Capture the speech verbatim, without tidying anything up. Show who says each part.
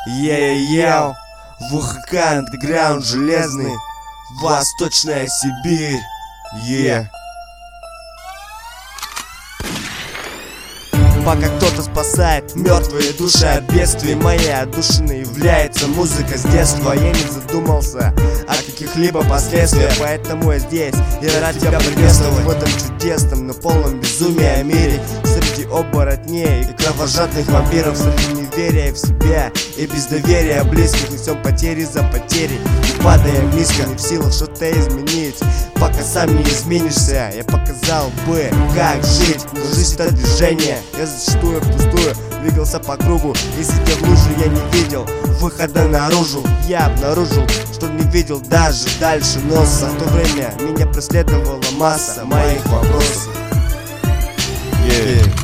Speaker 1: Е-е-е, ВХК андеграунд железный, Восточная Сибирь. Е. Пока кто-то спасает мертвые души от бедствий, моей отдушиной является музыка с детства. Я не задумался о каких-либо последствиях, поэтому я здесь и рад тебя приветствовать в этом чудесном, но полном безумия мире. Среди оборотней и кровожадных вампиров, среди неверия в себя и без доверия близких, несем потери за потерей и падаем низко, не в силах что-то изменить. Пока сам не изменишься, я показал бы, как жить, но жизнь это движение. Я зачастую впустую двигался по кругу, и сидя в луже я не видел выхода наружу. Я обнаружил, что не видел даже дальше носа. В то время меня преследовала масса моих вопросов. Yeah.